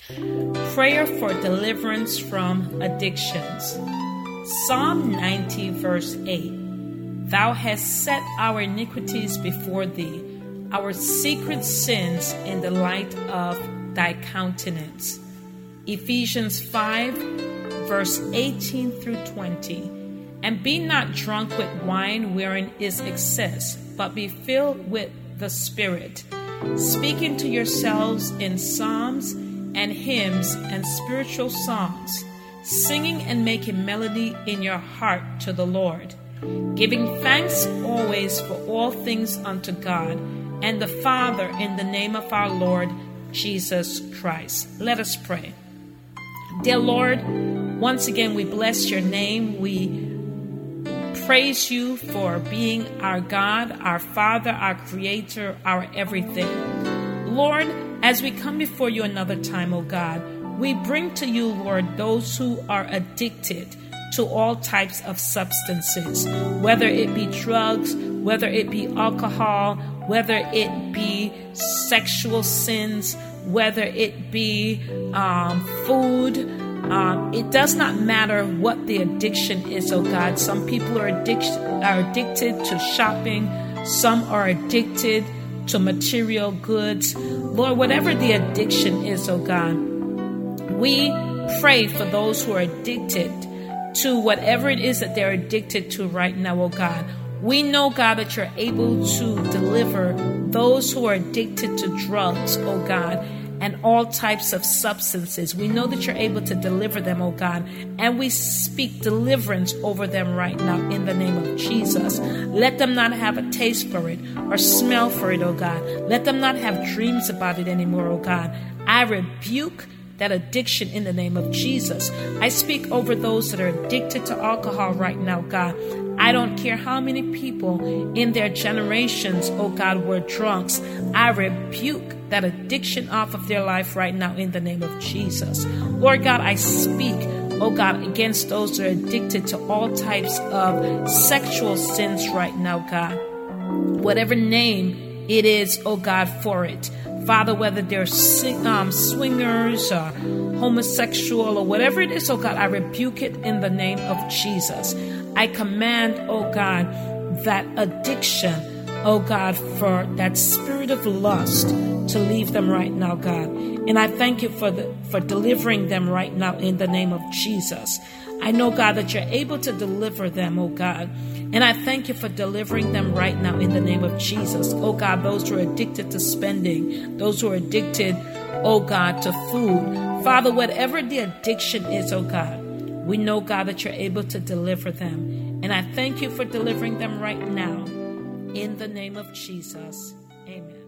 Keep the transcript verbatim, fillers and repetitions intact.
Prayer for deliverance from addictions. Psalm ninety, verse eight. Thou hast set our iniquities before thee, our secret sins in the light of thy countenance. Ephesians five, verse eighteen through twenty. And be not drunk with wine wherein is excess, but be filled with the Spirit, speaking to yourselves in psalms and hymns and spiritual songs, singing and making melody in your heart to the Lord, giving thanks always for all things unto God and the Father in the name of our Lord Jesus Christ. Let us pray. Dear Lord, once again we bless your name. We praise you for being our God, our Father, our Creator, our everything. Lord, as we come before you another time, oh God, we bring to you, Lord, those who are addicted to all types of substances, whether it be drugs, whether it be alcohol, whether it be sexual sins, whether it be um, food. Um, it does not matter what the addiction is, oh God. Some people are, addic- are addicted to shopping. Some are addicted to material goods. Lord, whatever the addiction is, oh God, we pray for those who are addicted to whatever it is that they're addicted to right now, oh God. We know, God, that you're able to deliver those who are addicted to drugs, oh God, and all types of substances. We know that you're able to deliver them, oh God, and we speak deliverance over them right now in the name of Jesus. Let them not have a taste for it or smell for it, oh God. Let them not have dreams about it anymore, oh God. I rebuke that addiction in the name of Jesus. I speak over those that are addicted to alcohol right now, God. I don't care how many people in their generations, oh God, were drunks. I rebuke that addiction off of their life right now in the name of Jesus. Lord God, I speak, oh God, against those that are addicted to all types of sexual sins right now, God. Whatever name it is, oh God, for it. Father, whether they're um, swingers or homosexual or whatever it is, oh God, I rebuke it in the name of Jesus. I command, oh God, that addiction, oh God, for that spirit of lust to leave them right now, God. And I thank you for the, for delivering them right now in the name of Jesus. I know, God, that you're able to deliver them, oh God. And I thank you for delivering them right now in the name of Jesus. Oh God, those who are addicted to spending, those who are addicted, oh God, to food. Father, whatever the addiction is, oh God, we know, God, that you're able to deliver them. And I thank you for delivering them right now in the name of Jesus. Amen.